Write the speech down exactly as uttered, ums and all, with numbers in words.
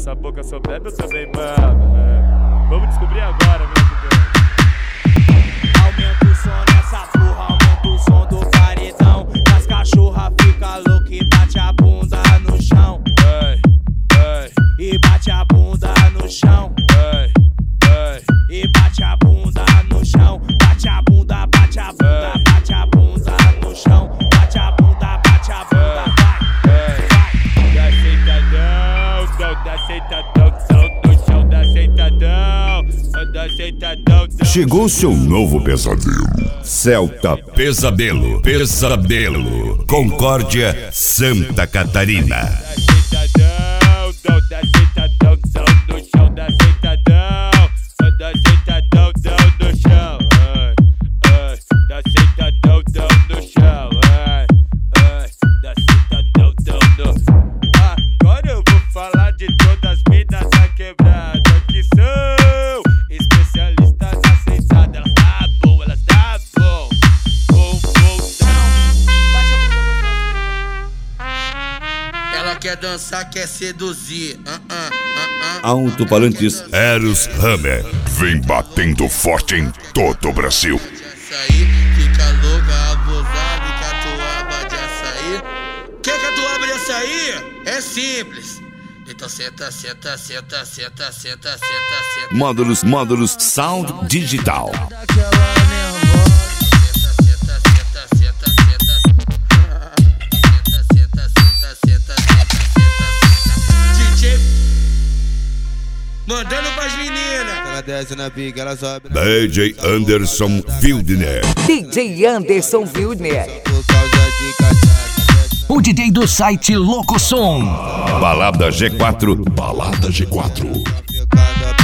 Essa boca só bebe, eu também mamo. É. Vamos descobrir agora, meu Deus. Aumenta o som nessa porra, aumenta o som do paredão. As cachorra fica louca e bate a bunda no chão. Ei, ei. E bate a bunda no chão. Ei, ei. E bate a bunda no chão. Bate a bunda, bate a bunda, ei. bate a bunda no chão. Bate a bunda, bate a bunda, vai, vai. Dá aceitadão, dá aceitadão, no chão, dá aceitadão, dá aceitadão. Chegou seu novo pesadelo. Celta Pesadelo, Pesadelo, Concórdia, Santa Catarina. Dá aceitadão, dá aceitadão, no chão, dá aceitadão, dá aceitadão, no chão. Dá aceitadão, no chão. Dá aceitadão, no. Agora eu vou falar de todas as minas da quebrada que são especialistas aceitadas. Elas dá bom, elas dá bom. Bom, bom, Ela quer dançar, quer seduzir. Uh -uh, uh -uh. Alto-falantes Eros Hammer. Vem batendo forte em todo o Brasil. Açaí, fica louca, abusada e catuaba de açaí. Quer catuaba de açaí? É simples. Então senta, senta, senta, senta, senta, senta, senta. Módulos, módulos Sound Digital. Mandando pras meninas. Ela desce na pica, ela sobe. D J Anderson Wildner. D J Anderson Wildner. Por causa de cachaça. O D J do site Louco Som. Balada G quatro. Balada G quatro. Ficando